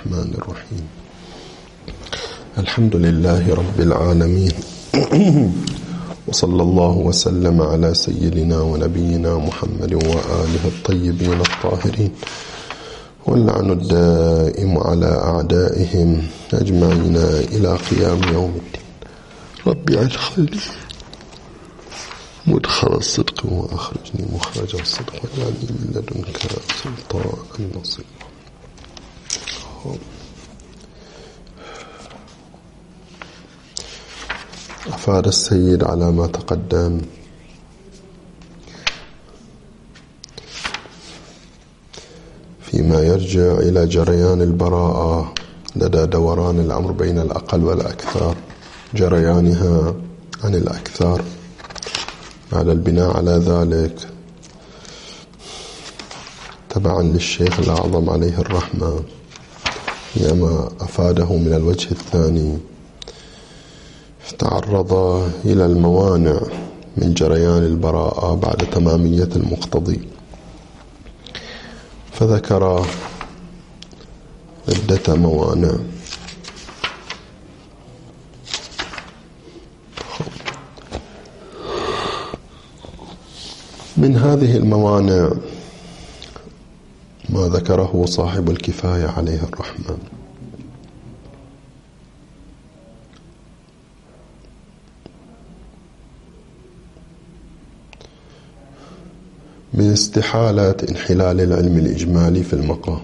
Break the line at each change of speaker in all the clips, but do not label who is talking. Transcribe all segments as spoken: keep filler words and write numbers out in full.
الرحمن الرحيم. الحمد لله رب العالمين، وصلى الله وسلم على سيدنا ونبينا محمد وآله الطيبين الطاهرين، واللعن الدائم على أعدائهم أجمعين إلى قيام يوم الدين. ربي ادخلني مدخل الصدق وأخرجني مخرج الصدق واجعلني من لدنك سلطانا نصيرا. أفاد السيد على ما تقدم فيما يرجع إلى جريان البراءة لدى دوران الأمر بين الأقل والأكثر، جريانها عن الأكثر. على البناء على ذلك تبعا للشيخ الأعظم عليه الرحمة فيما أفاده من الوجه الثاني، تعرض إلى الموانع من جريان البراءة بعد تمامية المقتضي، فذكر عدة موانع. من هذه الموانع ما ذكره صاحب الكفاية عليه الرحمة، من استحالة انحلال العلم الإجمالي في المقام،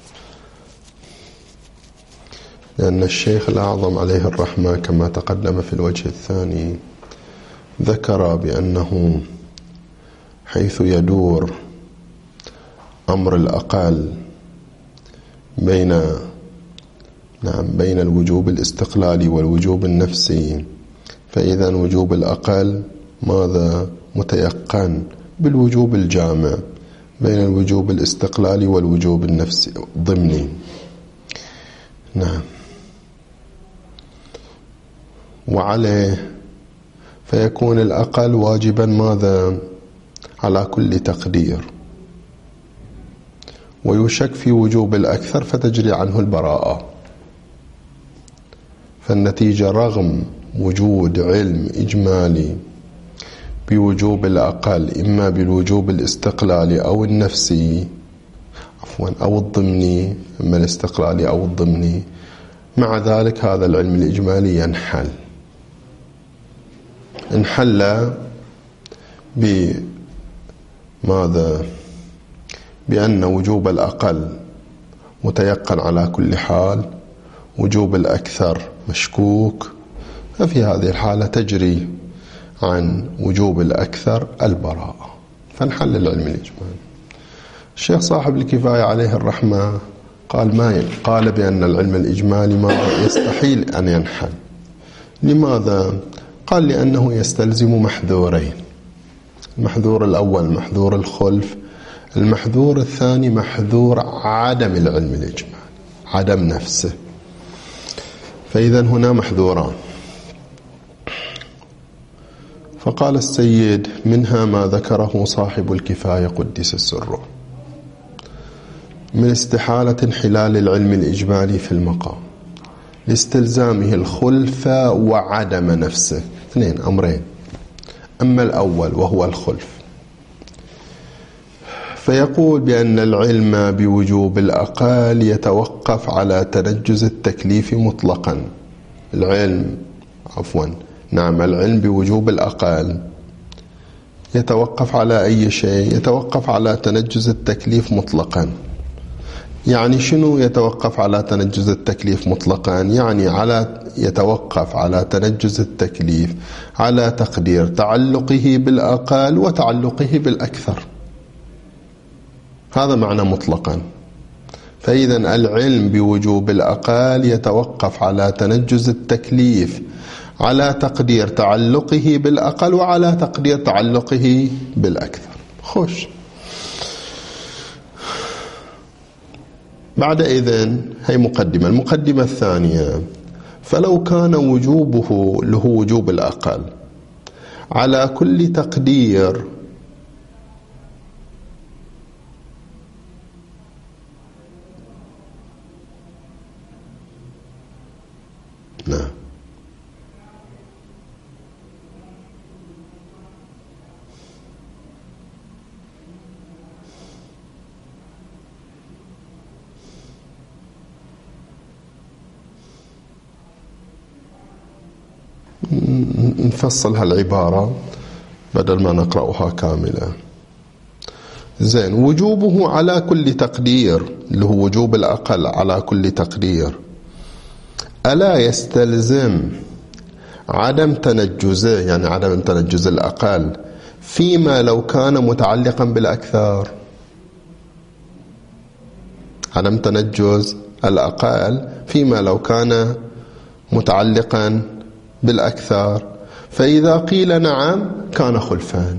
لأن الشيخ الأعظم عليه الرحمة كما تقدم في الوجه الثاني ذكر بأنه حيث يدور أمر الأقل بين نعم بين الوجوب الاستقلالي والوجوب النفسي، فإذا وجوب الأقل ماذا متيقن بالوجوب الجامع بين الوجوب الاستقلالي والوجوب النفسي ضمني. نعم، وعليه فيكون الأقل واجبا ماذا على كل تقدير، ويشك في وجوب الأكثر فتجري عنه البراءة. فالنتيجة رغم وجود علم إجمالي بوجوب الأقل إما بالوجوب الاستقلالي أو النفسي عفوا أو الضمني، إما الاستقلالي أو الضمني، مع ذلك هذا العلم الإجمالي ينحل انحل بماذا؟ بأن وجوب الأقل متيقن على كل حال، وجوب الأكثر مشكوك، ففي هذه الحالة تجري عن وجوب الأكثر البراءة، فانحل العلم الإجمالي. الشيخ صاحب الكفاية عليه الرحمة قال ما قال بأن العلم الإجمالي ما يستحيل أن ينحل. لماذا؟ قال لأنه يستلزم محذورين، المحذور الأول محذور الخلف، المحذور الثاني محذور عدم العلم الإجمالي، عدم نفسه. فإذا هنا محذوران. فقال السيد منها ما ذكره صاحب الكفاية قدس سره من استحالة انحلال العلم الإجمالي في المقام لاستلزامه الخلف وعدم نفسه، اثنين أمرين. أما الأول وهو الخلف فيقول بأن العلم بوجوب الأقل يتوقف على تنجز التكليف مطلقا. العلم عفوا نعم العلم بوجوب الأقل يتوقف على أي شيء؟ يتوقف على تنجز التكليف مطلقا. يعني شنو يتوقف على تنجز التكليف مطلقا؟ يعني على يتوقف على تنجز التكليف على تقدير تعلقه بالأقل وتعلقه بالأكثر، هذا معنى مطلقا. فإذا العلم بوجوب الأقل يتوقف على تنجز التكليف على تقدير تعلقه بالأقل وعلى تقدير تعلقه بالأكثر. خوش. بعد إذن هي مقدمة. المقدمة الثانية، فلو كان وجوبه له وجوب الأقل على كل تقدير نعم. نفصل هالعبارة بدل ما نقرأها كاملة. زين. وجوبه على كل تقدير، اللي هو وجوب الأقل على كل تقدير، ألا يستلزم عدم تنجزه، يعني عدم تنجز الأقل فيما لو كان متعلقا بالأكثر؟ عدم تنجز الأقل فيما لو كان متعلقا بالأكثر، فإذا قيل نعم كان خلفان.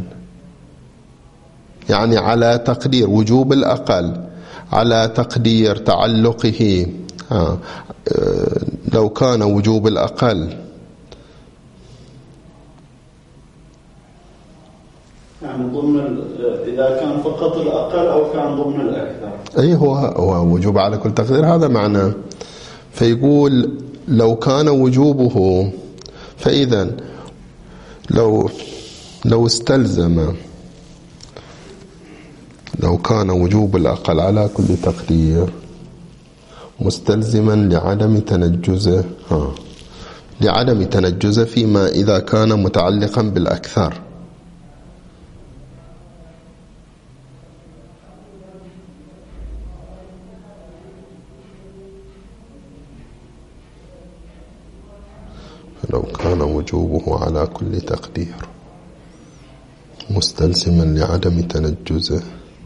يعني على تقدير وجوب الأقل على تقدير تعلقه، آه لو كان وجوب الأقل
يعني ضمن، إذا كان فقط الأقل أو كان ضمن الأكثر.
أي هو هو وجوب على كل تقدير، هذا معناه. فيقول لو كان وجوبه، فإذا لو لو استلزم، لو كان وجوب الأقل على كل تقدير مستلزما لعدم تنجزه، ها لعدم تنجزه فيما إذا كان متعلقا بالأكثر، لو كان وجوبه على كل تقدير مستلزما لعدم تنجزه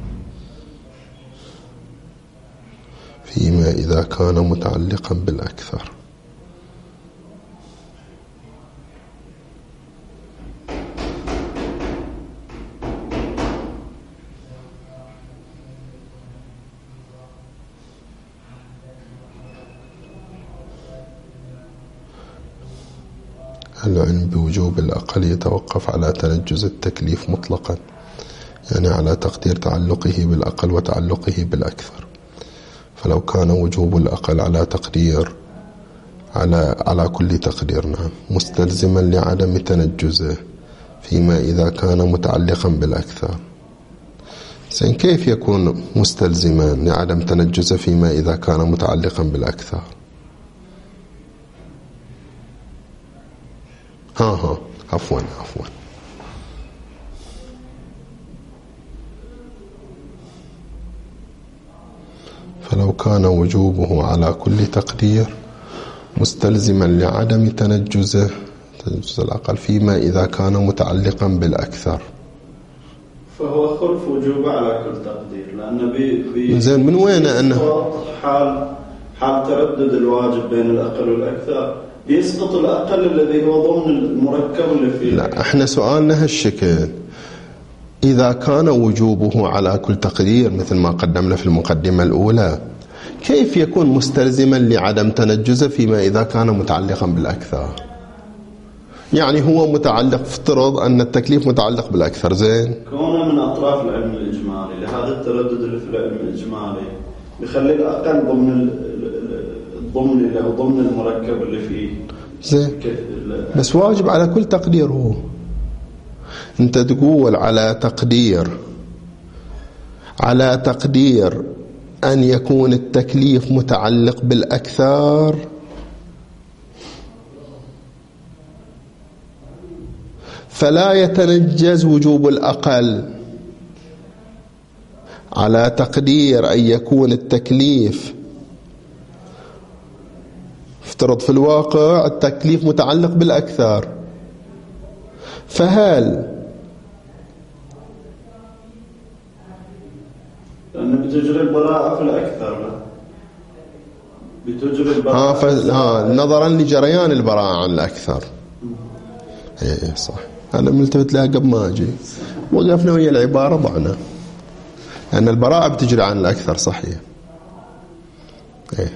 فيما إذا كان متعلقا بالأكثر. العلم بوجوب الأقل يتوقف على تنجز التكليف مطلقا، يعني على تقدير تعلقه بالأقل وتعلقه بالأكثر. فلو كان وجوب الأقل على تقدير على على كل تقدير نعم مستلزما لعدم تنجزه فيما إذا كان متعلقا بالأكثر. زين، كيف يكون مستلزما لعدم تنجزه فيما إذا كان متعلقا بالأكثر؟ ها ها عفوا عفوا فلو كان وجوبه على كل تقدير مستلزما لعدم تنجزه تنجز الأقل فيما إذا كان متعلقا بالأكثر،
فهو خلف وجوبه على كل تقدير، لأنه بي بي
زين من وين أنه
حال حال تردد الواجب بين الأقل والأكثر يسقط الأقل الذي هو ضمن المركب اللي فيه.
لا، احنا سؤالنا هالشكل: إذا كان وجوبه على كل تقدير مثل ما قدمنا في المقدمة الأولى، كيف يكون مستلزما لعدم تنجزه فيما إذا كان متعلقا بالأكثر؟ يعني هو متعلق، افترض أن التكليف متعلق بالأكثر، زين،
كونه من أطراف العلم الإجمالي، لهذا التردد اللي في العلم الإجمالي يخلي الأقل ضمن ضمن اللي هو ضمن المركب اللي فيه،
زين. بس واجب على كل تقدير. هو انت تقول على تقدير على تقدير أن يكون التكليف متعلق بالأكثر، فلا يتنجز وجوب الأقل. على تقدير أن يكون التكليف، افترض في الواقع التكليف متعلق بالأكثر، فهل
لأنه بتجري البراءة في الأكثر، لا بتجري البراءة
ها, ف... ها نظرا لجريان البراءة عن الأكثر. ايه صح، أنا ملتفت لها قبل ما أجي، وقفنا ويا العبارة ضعنا، لأن البراءة بتجري عن الأكثر، صحيح. ايه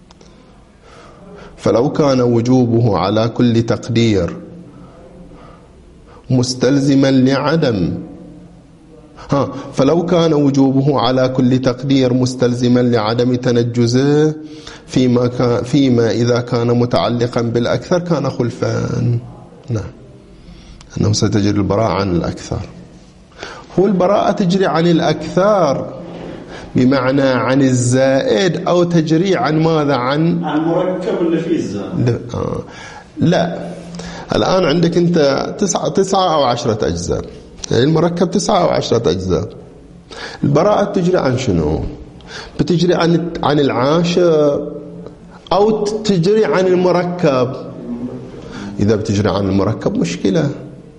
فلو كان وجوبه على كل تقدير مستلزما لعدم ها فلو كان وجوبه على كل تقدير مستلزما لعدم تنجزه فيما, كان فيما إذا كان متعلقا بالأكثر كان خلفا. نعم أنه ستجري البراءة عن الأكثر. هو البراءة تجري عن الأكثر بمعنى عن الزائد أو تجري عن ماذا؟ عن
عن المركب اللي فيه الزائد.
لا, آه. لا. الآن عندك أنت تسعة, تسعة أو عشرة أجزاء، يعني المركب تسعة أو عشرة أجزاء. البراءة تجري عن شنو؟ بتجري عن عن العاشر أو تجري عن المركب. إذا بتجري عن المركب مشكلة،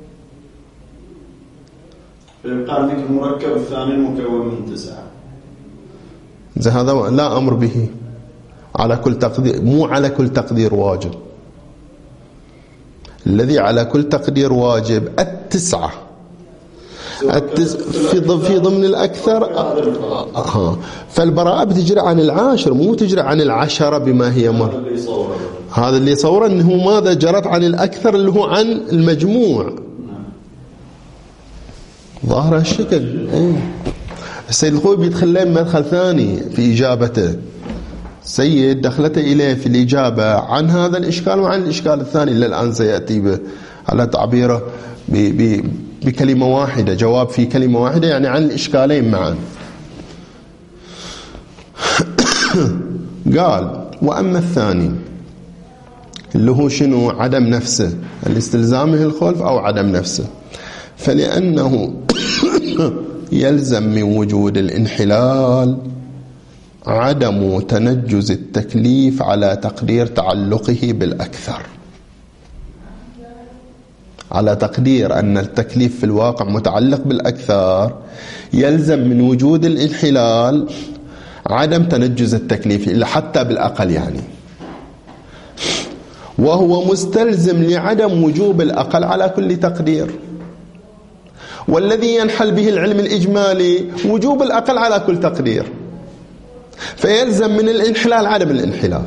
فيبقى عندك المركب الثاني المكون من تسعة.
زي هذا لا أمر به على كل تقدير، مو على كل تقدير واجب. الذي على كل تقدير واجب التسعة التس... في ضمن في ضمن الأكثر. آه. فالبراءة بتجري عن العاشر، مو تجري عن العشرة بما هي مر. هذا اللي يصوره أنه ماذا جرت عن الأكثر اللي هو عن المجموع. ظاهر الشكل. ايه. السيد الخوي بيدخل له مدخل ثاني في إجابته. سيد دخلته إليه في الإجابة عن هذا الإشكال وعن الإشكال الثاني اللي الآن سيأتي به على تعبيره ب ب بكلمة واحدة، جواب في كلمة واحدة، يعني عن الإشكالين معا. قال وأما الثاني اللي هو شنو؟ عدم نفسه، الاستلزامه الخلف أو عدم نفسه، فلأنه يلزم من وجود الانحلال عدم تنجز التكليف على تقدير تعلقه بالأكثر. على تقدير أن التكليف في الواقع متعلق بالأكثر يلزم من وجود الانحلال عدم تنجز التكليف حتى بالأقل يعني، وهو مستلزم لعدم وجوب الأقل على كل تقدير. والذي ينحل به العلم الإجمالي وجوب الأقل على كل تقدير، فيلزم من الانحلال عدم الانحلال.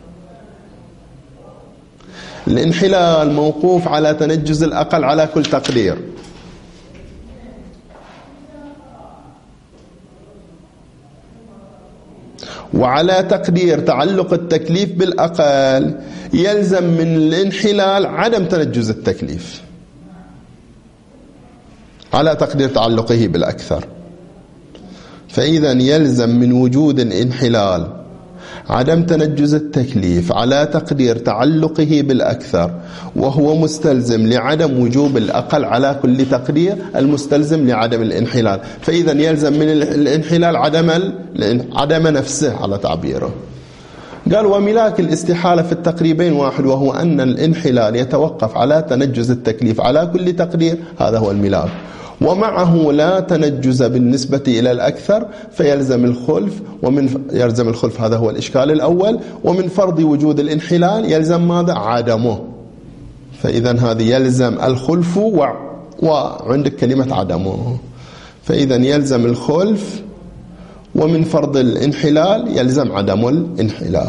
الانحلال موقوف على تنجز الأقل على كل تقدير، وعلى تقدير تعلق التكليف بالأقل يلزم من الانحلال عدم تنجز التكليف على تقدير تعلقه بالأكثر. فإذا يلزم من وجود الانحلال عدم تنجز التكليف على تقدير تعلقه بالأكثر، وهو مستلزم لعدم وجوب الأقل على كل تقدير المستلزم لعدم الانحلال. فإذا يلزم من الانحلال عدم عدم نفسه على تعبيره. قال وملاك الاستحالة في التقريبين واحد، وهو أن الانحلال يتوقف على تنجز التكليف على كل تقدير، هذا هو الملاك، ومعه لا تنجز بالنسبة إلى الأكثر فيلزم الخلف. ومن يلزم الخلف هذا هو الإشكال الأول، ومن فرض وجود الانحلال يلزم ماذا؟ عدمه. فإذا هذه يلزم الخلف و... وعندك كلمة عدمه، فإذا يلزم الخلف ومن فرض الانحلال يلزم عدم الانحلال.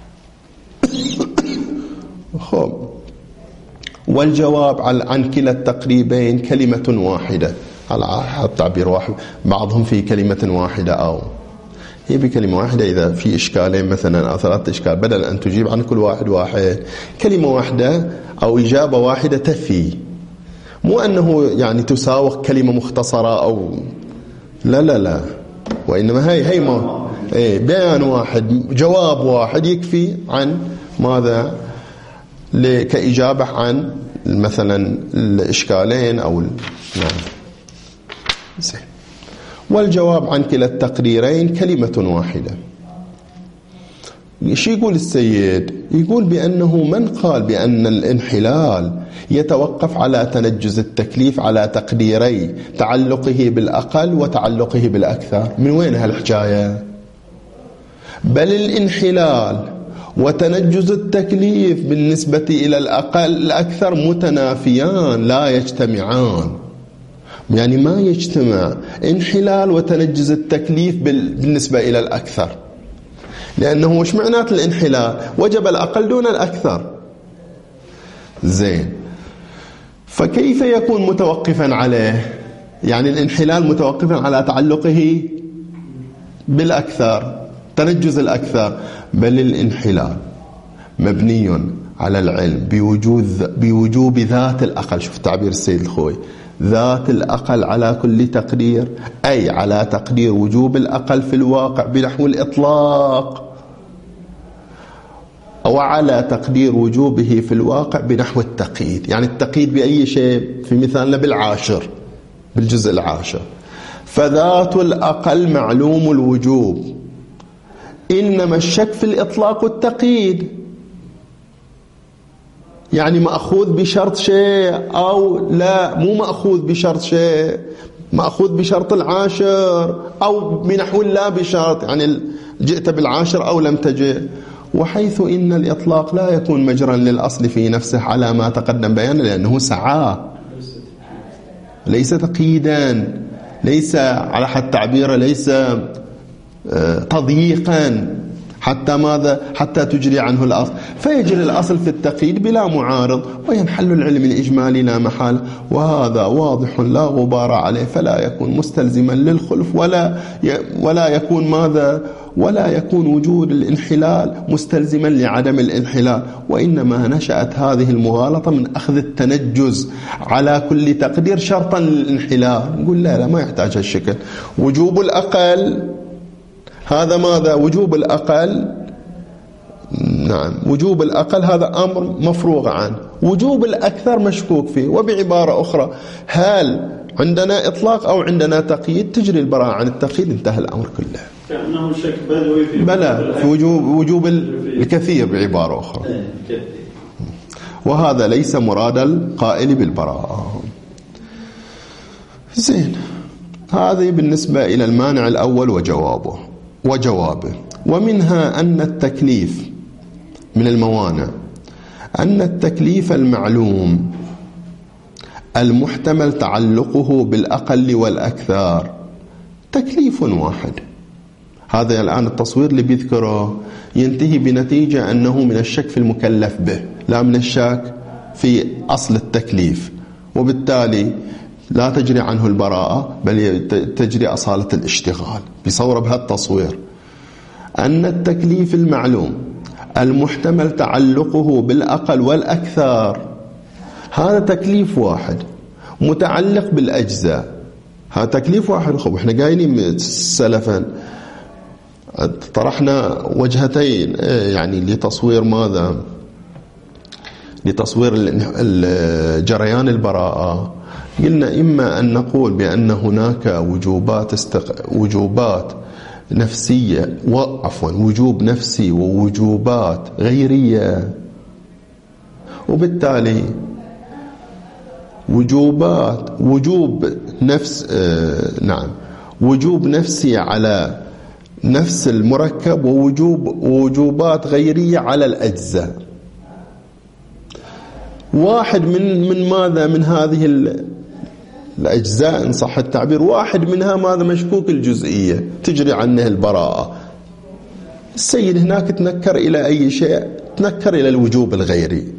خب والجواب عن كلا التقريبين كلمة واحدة على التعبير واحد، بعضهم في كلمة واحدة أو هي بكلمة واحدة. إذا في إشكالين مثلا أو ثلاثة إشكال، بدل أن تجيب عن كل واحد واحد كلمة واحدة أو إجابة واحدة تفي. مو أنه يعني تساوق كلمة مختصرة أو لا لا لا، وإنما هي هي ما إيه بيان واحد جواب واحد يكفي عن ماذا؟ كإجابة عن مثلا الإشكالين أو نعم. زين. والجواب عن كلا التقريرين كلمة واحدة. شو يقول السيد؟ يقول بأنه من قال بأن الانحلال يتوقف على تنجز التكليف على تقديري تعلقه بالأقل وتعلقه بالأكثر، من وين هالحكاية؟ بل الانحلال وتنجز التكليف بالنسبة إلى الأقل الأكثر متنافيان لا يجتمعان، يعني ما يجتمع انحلال وتنجز التكليف بالنسبة إلى الأكثر، لأنه وش معنات الانحلال؟ وجب الأقل دون الأكثر. زين، فكيف يكون متوقفا عليه؟ يعني الانحلال متوقف على تعلقه بالأكثر، تنجز الأكثر، بل الانحلال مبني على العلم بوجود بوجوب ذات الأقل. شوف تعبير السيد الخوي، ذات الأقل على كل تقدير، أي على تقدير وجوب الأقل في الواقع بنحو الإطلاق، أو على تقدير وجوبه في الواقع بنحو التقييد. يعني التقييد بأي شيء؟ في مثالنا بالعاشر، بالجزء العاشر. فذات الأقل معلوم الوجوب، إنما الشك في الإطلاق والتقييد. يعني مأخوذ بشرط شيء أو لا، مو مأخوذ بشرط شيء، مأخوذ بشرط العاشر أو بنحو لا بشرط، يعني جئت بالعاشر أو لم تجئ. وحيث إن الإطلاق لا يكون مجرا للأصل في نفسه على ما تقدم بيانه، لأنه سعى ليس تقييدا، ليس على حد تعبيره ليس تضييقا حتى ماذا؟ حتى تجري عنه الأصل، فيجري الأصل في التقييد بلا معارض، وينحل العلم الإجمالي لا محال، وهذا واضح لا غبار عليه، فلا يكون مستلزما للخلف ولا ولا يكون ماذا؟ ولا يكون وجود الانحلال مستلزما لعدم الانحلال، وإنما نشأت هذه المغالطة من أخذ التنجز على كل تقدير شرطا للانحلال. نقول لا لا، ما يحتاج هالشكل. وجوب الأقل هذا ماذا؟ وجوب الأقل، نعم، وجوب الأقل هذا أمر مفروغ عنه، وجوب الأكثر مشكوك فيه. وبعبارة أخرى، هل عندنا إطلاق أو عندنا تقييد؟ تجري البراءة عن التقييد، انتهى الأمر كله.
كأنه شك بدوي في
بلى في وجوب وجوب الكثير بعبارة أخرى، وهذا ليس مراد القائل بالبراءة. زين، هذه بالنسبة إلى المانع الأول وجوابه وجوابه. ومنها أن التكليف، من الموانع أن التكليف المعلوم المحتمل تعلقه بالأقل والأكثر تكليف واحد. هذا الآن التصوير اللي بيذكره ينتهي بنتيجة أنه من الشك في المكلف به، لا من الشك في أصل التكليف، وبالتالي لا تجري عنه البراءة بل تجري أصالة الاشتغال. بصور بهالتصوير أن التكليف المعلوم المحتمل تعلقه بالأقل والأكثر هذا تكليف واحد متعلق بالأجزاء. هذا تكليف واحد. خب احنا قايلين سلفا طرحنا وجهتين يعني لتصوير ماذا؟ لتصوير جريان البراءة. قلنا إما أن نقول بأن هناك وجوبات استق... وجوبات نفسية وعفوا وجوب نفسي ووجوبات غيرية، وبالتالي وجوبات وجوب نفس آه نعم وجوب نفسي على نفس المركب ووجوب ووجوبات غيرية على الأجزاء. واحد من من ماذا؟ من هذه الأجزاء إن صح التعبير، واحد منها ماذا؟ مشكوك الجزئية، تجري عنه البراءة. السيد هناك تنكر إلى أي شيء؟ تنكر إلى الوجوب الغيري.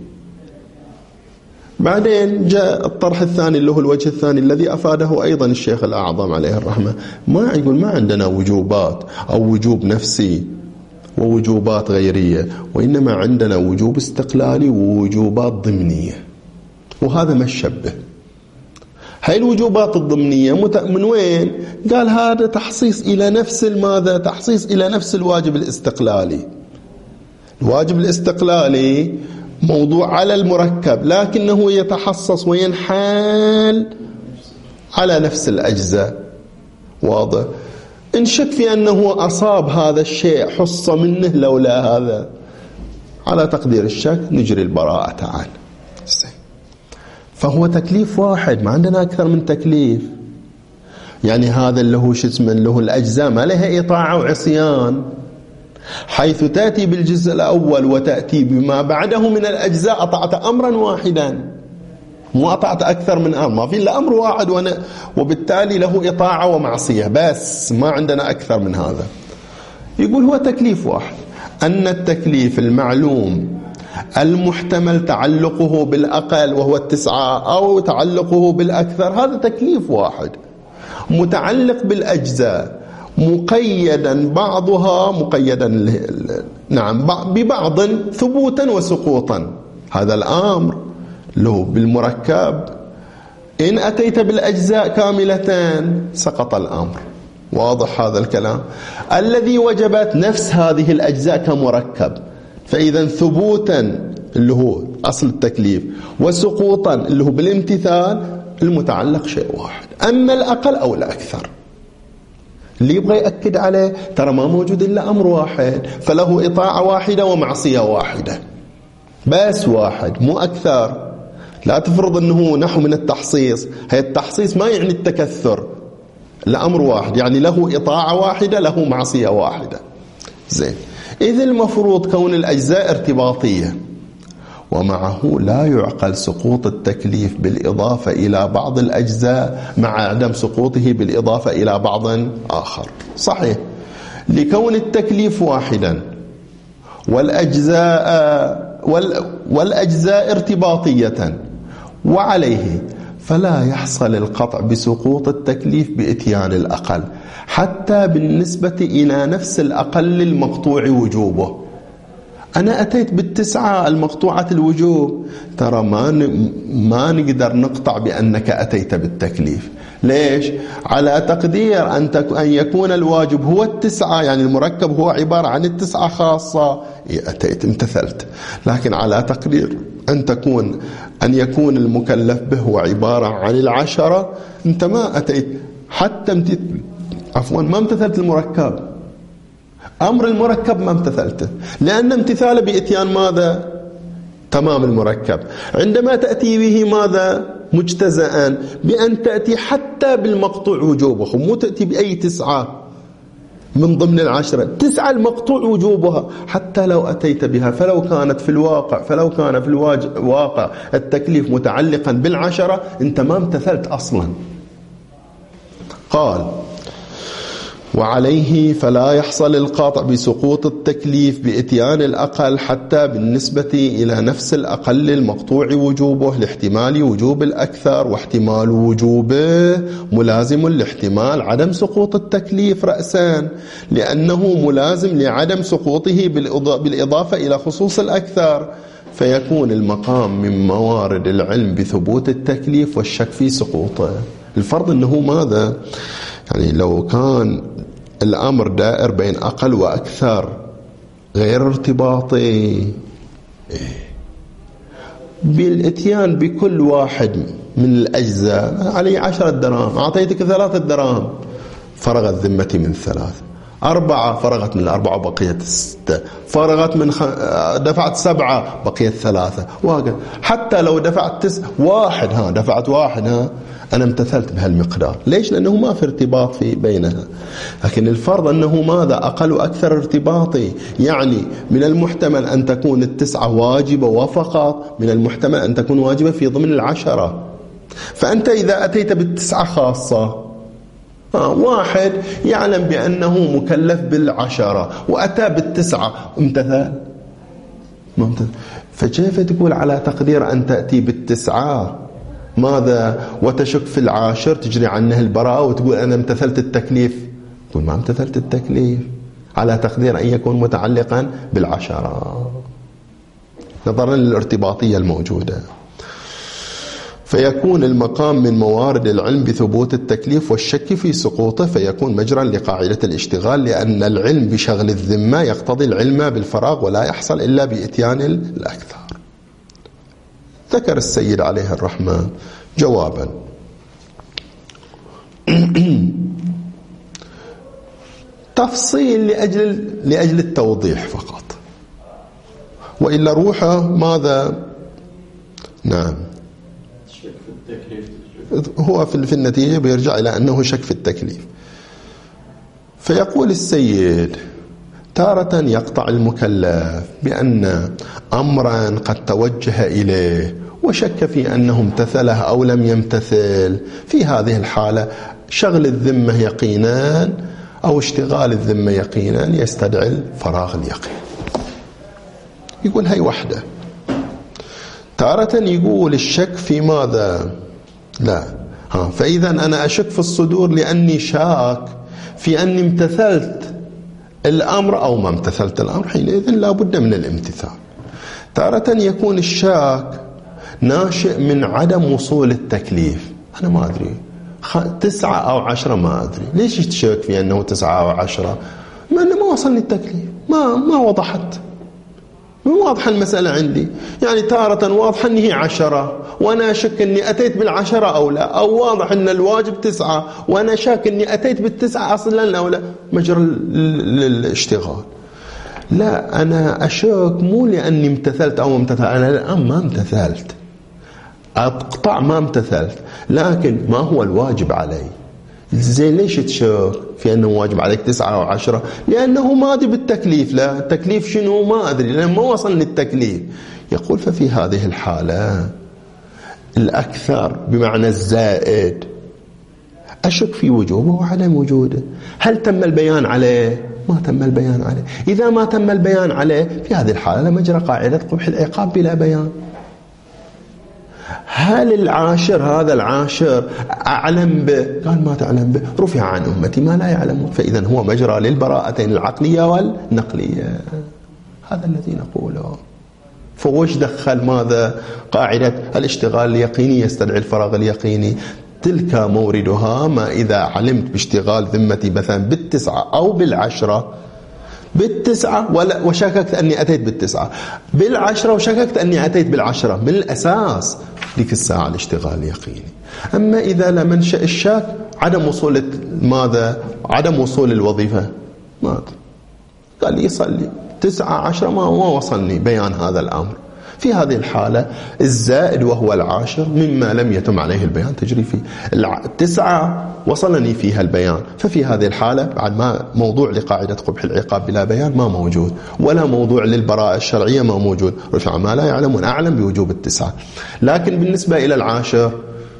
بعدين جاء الطرح الثاني اللي هو الوجه الثاني الذي أفاده أيضا الشيخ الأعظم عليه الرحمة، ما يقول ما عندنا وجوبات أو وجوب نفسي ووجوبات غيرية، وإنما عندنا وجوب استقلالي ووجوبات ضمنية. وهذا ما الشبه. هاي الوجوبات الضمنية من وين؟ قال هذا تحصيص إلى نفس الماذا؟ تحصيص إلى نفس الواجب الاستقلالي. الواجب الاستقلالي موضوع على المركب، لكنه يتحصص وينحال على نفس الأجزاء. واضح؟ إن شك في أنه أصاب هذا الشيء حصة منه لولا هذا، على تقدير الشك نجري البراءة عنه. فهو تكليف واحد، ما عندنا أكثر من تكليف. يعني هذا اللي هو شو اسمه اللي هو الأجزاء ما لها إطاعة وعصيان، حيث تأتي بالجزء الأول وتأتي بما بعده من الأجزاء أطعت أمرا واحدا، مو أطعت أكثر من أمر، ما في إلا أمر واحد وبالتالي له إطاعة ومعصية بس، ما عندنا أكثر من هذا. يقول هو تكليف واحد، أن التكليف المعلوم المحتمل تعلقه بالأقل وهو التسعة أو تعلقه بالأكثر هذا تكليف واحد متعلق بالأجزاء مقيدا بعضها مقيدا نعم ببعض ثبوتا وسقوطا. هذا الأمر له بالمركب إن أتيت بالأجزاء كاملتان سقط الأمر. واضح هذا الكلام؟ الذي وجبت نفس هذه الأجزاء كمركب، فإذا ثبوتا اللي هو أصل التكليف وسقوطا اللي هو بالامتثال المتعلق شيء واحد، أما الأقل أو الأكثر. اللي يبغى يأكد عليه ترى ما موجود إلا أمر واحد، فله إطاعة واحدة ومعصية واحدة، بس واحد مو أكثر. لا تفرض أنه نحو من التحصيص، هي التحصيص ما يعني التكثر، لأمر واحد يعني له إطاعة واحدة له معصية واحدة. زين، إذا المفروض كون الأجزاء ارتباطية، ومعه لا يعقل سقوط التكليف بالإضافة إلى بعض الأجزاء مع عدم سقوطه بالإضافة إلى بعض آخر. صحيح، لكون التكليف واحدا والأجزاء والأجزاء ارتباطية وعليه، فلا يحصل القطع بسقوط التكليف بإتيان الأقل حتى بالنسبة إلى نفس الأقل المقطوع وجوبه. أنا أتيت بالتسعة المقطوعة الوجوب، ترى ما ما نقدر نقطع بأنك أتيت بالتكليف. ليش؟ على تقدير أن أن يكون الواجب هو التسعة، يعني المركب هو عبارة عن التسعة خاصة، أتيت امتثلت. لكن على تقدير أن تكون أن يكون المكلف به هو عبارة عن العشرة، أنت ما أتيت حتى امتثل عفوا ما امتثلت المركب. أمر المركب ما امتثلته، لأن امتثاله بإتيان ماذا؟ تمام المركب. عندما تأتي به ماذا؟ مجتزأ، بأن تأتي حتى بالمقطوع وجوبه، مو تأتي بأي تسعة من ضمن العشرة، تسعة المقطوع وجوبها. حتى لو أتيت بها فلو كانت في الواقع فلو كان في الواقع التكليف متعلقا بالعشرة، أنت ما امتثلت أصلا. قال: وعليه فلا يحصل القطع بسقوط التكليف بإتيان الأقل حتى بالنسبة إلى نفس الأقل المقطوع وجوبه لاحتمال وجوب الأكثر، واحتمال وجوبه ملازم لاحتمال عدم سقوط التكليف رأسا، لأنه ملازم لعدم سقوطه بالإضافة إلى خصوص الأكثر، فيكون المقام من موارد العلم بثبوت التكليف والشك في سقوطه. الفرض أنه ماذا؟ يعني لو كان الأمر دائر بين أقل وأكثر غير ارتباطي، بالإتيان بكل واحد من الأجزاء عليه عشرة دراهم، أعطيتك ثلاثة دراهم، فرغت ذمتي من ثلاث، أربعة فرغت من الأربعة وبقيت ستة، فرغت من خ... دفعت سبعة بقيت ثلاثة، وهكذا. حتى لو دفعت تسعة واحد ها دفعت واحد ها أنا امتثلت بهالمقدار. ليش؟ لأنه ما في ارتباط في بينها. لكن الفرض أنه ماذا؟ أقل وأكثر ارتباطي، يعني من المحتمل أن تكون التسعة واجبة وفقط، من المحتمل أن تكون واجبة في ضمن العشرة. فأنت إذا أتيت بالتسعة خاصة، واحد يعلم بأنه مكلف بالعشرة وأتى بالتسعة، امتثل؟ ممتثل. فكيف تقول على تقدير أن تأتي بالتسعة ماذا وتشك في العاشر تجري عنه البراءة وتقول أنا امتثلت التكليف؟ تقول ما امتثلت التكليف على تقدير أن يكون متعلقا بالعشرة نظرا للارتباطية الموجودة. فيكون المقام من موارد العلم بثبوت التكليف والشك في سقوطه، فيكون مجرا لقاعدة الاشتغال، لأن العلم بشغل الذمة يقتضي العلم بالفراغ ولا يحصل إلا بإتيان الأكثر. ذكر السيد عليه الرحمة جوابا: تفصيل لأجل لأجل التوضيح فقط، وإلا روحه ماذا؟ نعم، هو في النتيجة بيرجع إلى أنه شك في التكليف. فيقول السيد: تارة يقطع المكلف بأن أمرا قد توجه إليه وشك في أنه امتثله أو لم يمتثل، في هذه الحالة شغل الذمة يقينا أو اشتغال الذمة يقينا يستدعي الفراغ اليقين. يقول هي وحدة. تارة يقول الشك في ماذا؟ لا، ها فإذا أنا أشك في الصدور لأني شاك في أني امتثلت الأمر أو ما امتثلت الأمر، حينئذ لا بد من الامتثال. تارة يكون الشاك ناشئ من عدم وصول التكليف. أنا ما أدري تسعة أو عشرة، ما أدري ليش تشك في أنه تسعة أو عشرة، ما أنه ما وصلني التكليف، ما ما وضحت، مو واضحة المسألة عندي. يعني تارة واضحة أنه عشرة وأنا أشك أني أتيت بالعشرة أو لا، أو واضح أن الواجب تسعة وأنا شاك أني أتيت بالتسعة أصلا أو لا، مجرى الاشتغال. لا، أنا أشك مو لأني امتثلت أو امتثلت، أنا الآن ما امتثلت، أقطع ما امتثلت، لكن ما هو الواجب علي؟ زين ليش تشك في أنه واجب عليك تسعة أو عشرة؟ لأنه ماضي بالتكليف. لا، التكليف شنو ما أدري، لأنه ما وصلني التكليف. يقول ففي هذه الحالة الأكثر بمعنى الزائد أشك في وجوبه وعدم وجوده. هل تم البيان عليه؟ ما تم البيان عليه. إذا ما تم البيان عليه في هذه الحالة مجرى قاعدة قبح العقاب بلا بيان. هل العاشر هذا العاشر أعلم به؟ قال ما تعلم به، رفع عن أمتي ما لا يعلمون. فإذا هو مجرى للبراءتين العقلية والنقلية، هذا الذي نقوله. فوش دخل ماذا؟ قاعدة الاشتغال اليقيني يستدعي الفراغ اليقيني، تلك موردها ما إذا علمت باشتغال ذمتي مثلا بالتسعة أو بالعشرة، بالتسعة ولا وشككت أني أتيت بالتسعة، بالعشرة وشككت أني أتيت بالعشرة، من الأساس ذيك الساعة الاشتغال اليقيني. أما إذا لا منشأ الشك عدم وصول ماذا؟ عدم وصول الوظيفة، ما قال لي يصلي تسعة عشرة ما وصلني بيان هذا الأمر. في هذه الحالة الزائد وهو العاشر مما لم يتم عليه البيان تجري فيه. التسعة وصلني فيها البيان، ففي هذه الحالة بعد ما موضوع لقاعدة قبح العقاب بلا بيان ما موجود، ولا موضوع للبراءة الشرعية ما موجود، رفع ما لا يعلمون، أعلم بوجوب التسعة. لكن بالنسبة إلى العاشر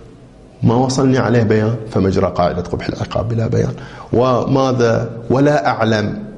ما وصلني عليه بيان، فمجرى قاعدة قبح العقاب بلا بيان. وماذا؟ ولا أعلم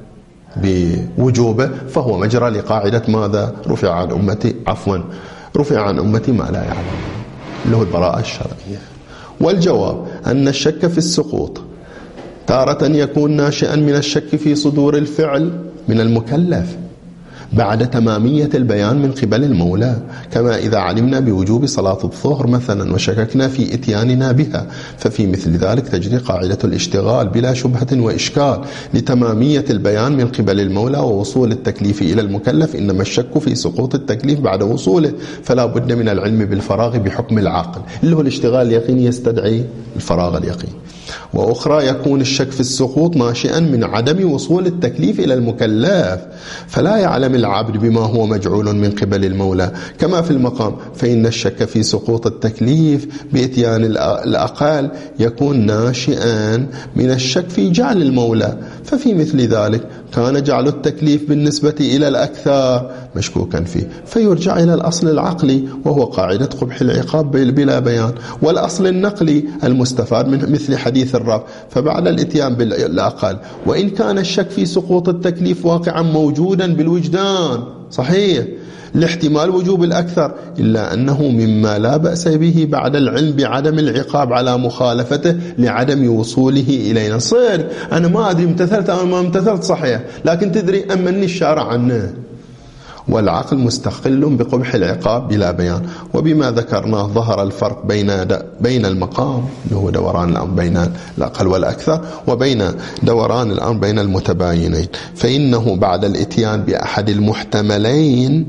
بوجوبه، فهو مجرى لقاعدة ماذا؟ رفع عن أمتي عفوا رفع عن أمتي ما لا يعلم، اللي هو البراءة الشرعية. والجواب أن الشك في السقوط تارة يكون ناشئا من الشك في صدور الفعل من المكلف بعد تمامية البيان من قبل المولى، كما إذا علمنا بوجوب صلاة الظهر مثلا وشككنا في إتياننا بها، ففي مثل ذلك تجري قاعدة الاشتغال بلا شبهة وإشكال لتمامية البيان من قبل المولى ووصول التكليف إلى المكلف، إنما الشك في سقوط التكليف بعد وصوله، فلا بد من العلم بالفراغ بحكم العقل، اللي هو الاشتغال اليقيني يستدعي الفراغ اليقيني. وأخرى يكون الشك في السقوط ناشئا من عدم وصول التكليف إلى المكلف، فلا يعلم العبد بما هو مجعول من قبل المولى، كما في المقام فإن الشك في سقوط التكليف بإتيان الأقل يكون ناشئا من الشك في جعل المولى، ففي مثل ذلك كان جعل التكليف بالنسبة إلى الأكثر مشكوكا فيه، فيرجع إلى الأصل العقلي وهو قاعدة قبح العقاب بلا بيان، والأصل النقلي المستفاد من مثل حديث الرب، فبعد الاتيان بالأقل. وإن كان الشك في سقوط التكليف واقعا موجودا بالوجدان صحيح لاحتمال وجوب الأكثر، إلا أنه مما لا بأس به بعد العلم بعدم العقاب على مخالفته لعدم وصوله إلينا. صدق أنا ما أدري امتثلت أو ما امتثلت صحيح، لكن تدري أمني الشارع عنه. والعقل مستقل بقبح العقاب بلا بيان. وبما ذكرناه ظهر الفرق بين بين المقام اللي هو دوران الأمر بين الأقل والأكثر، وبين دوران الأمر بين المتباينين، فإنه بعد الاتيان بأحد المحتملين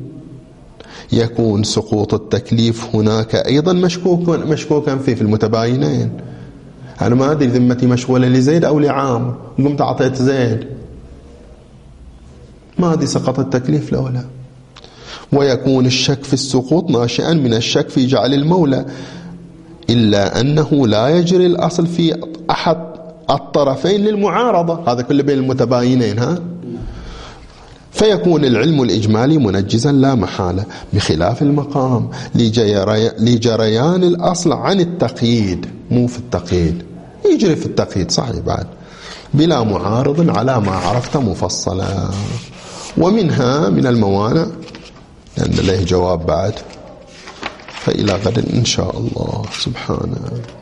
يكون سقوط التكليف هناك أيضا مشكوكا مشكوكا فيه في المتباينين. أنا ما أدري ذمتي مشغولة لزيد أو لعامر، قمت أعطيت زيد، ما أدري سقط التكليف لا ولا. ويكون الشك في السقوط ناشئا من الشك في جعل المولى، إلا أنه لا يجري الأصل في أحد الطرفين للمعارضة، هذا كله بين المتباينين ها. فيكون العلم الإجمالي منجزا لا محالة، بخلاف المقام لجريان الأصل عن التقييد، مو في التقييد، يجري في التقييد صحيح بعد بلا معارض على ما عرفت مفصلا. ومنها من الموانع لأن له جواب بعد، فإلى غد إن شاء الله سبحانه.